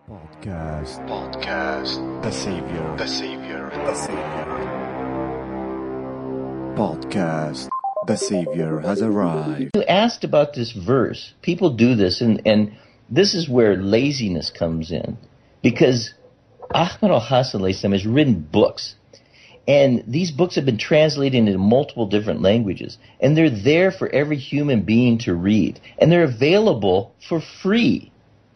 Podcast. The Savior. Podcast. The Savior has arrived. You asked about this verse. People do this, and this is where laziness comes in. Because Ahmad al-Hasan has written books. And these books have been translated into multiple different languages. And they're there for every human being to read. And they're available for free.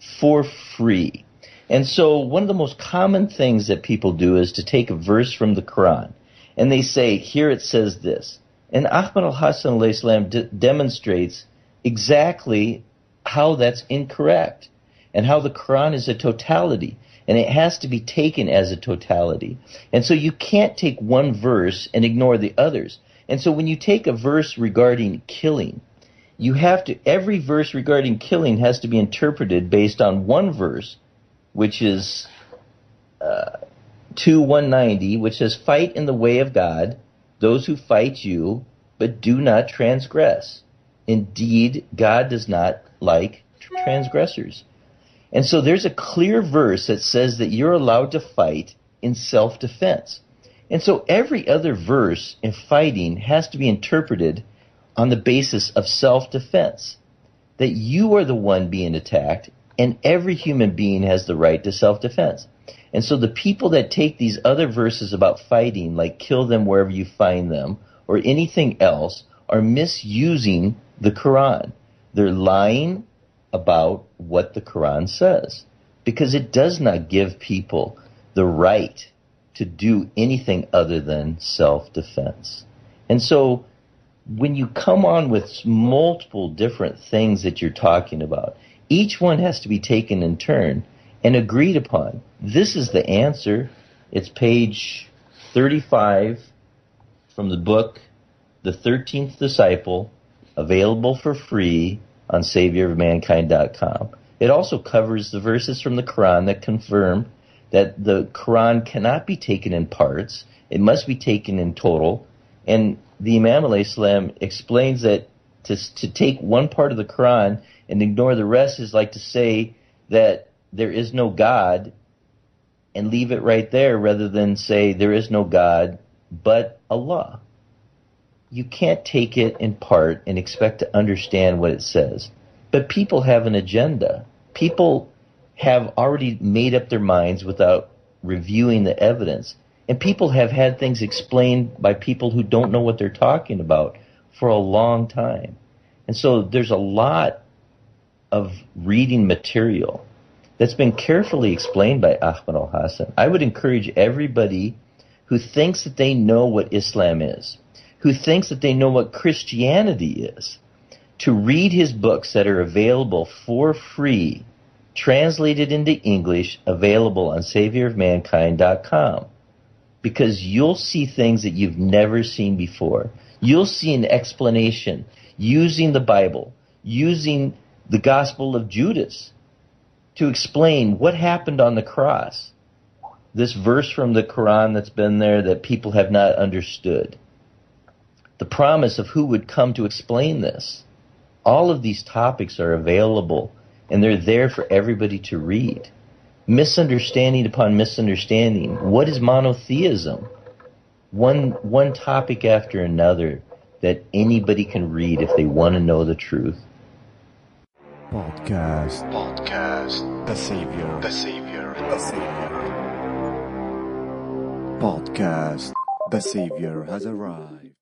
And so one of the most common things that people do is to take a verse from the Quran. And they say, here it says this. And Ahmad al-Hasan demonstrates exactly how that's incorrect. And how the Quran is a totality. And it has to be taken as a totality. And so you can't take one verse and ignore the others. And so when you take a verse regarding killing, every verse regarding killing has to be interpreted based on one verse, which is 2:190, which says, fight in the way of God, those who fight you, but do not transgress. Indeed, God does not like transgressors. And so there's a clear verse that says that you're allowed to fight in self-defense. And so every other verse in fighting has to be interpreted on the basis of self-defense, that you are the one being attacked, and every human being has the right to self-defense. And so the people that take these other verses about fighting, like kill them wherever you find them, or anything else, are misusing the Quran. They're lying about what the Quran says, because it does not give people the right to do anything other than self-defense. And so when you come on with multiple different things that you're talking about, each one has to be taken in turn and agreed upon. This is the answer. It's page 35 from the book, The 13th Disciple, available for free on SaviorOfMankind.com. It also covers the verses from the Quran that confirm that the Quran cannot be taken in parts. It must be taken in total. And the Imam alayhi salam explains that to take one part of the Quran and ignore the rest is like to say that there is no God and leave it right there, rather than say there is no God but Allah. You can't take it in part and expect to understand what it says. But people have an agenda. People have already made up their minds without reviewing the evidence. And people have had things explained by people who don't know what they're talking about for a long time. And so there's a lot of reading material that's been carefully explained by Ahmad al-Hasan. I would encourage everybody who thinks that they know what Islam is, who thinks that they know what Christianity is, to read his books that are available for free, translated into English, available on SaviorOfMankind.com. Because you'll see things that you've never seen before. You'll see an explanation using the Bible, using the Gospel of Judas to explain what happened on the cross. This verse from the Quran that's been there that people have not understood. The promise of who would come to explain this. All of these topics are available, and they're there for everybody to read. Misunderstanding upon misunderstanding. What is monotheism? One topic after another that anybody can read if they want to know the truth. Podcast. The Savior. Podcast. The Savior has arrived.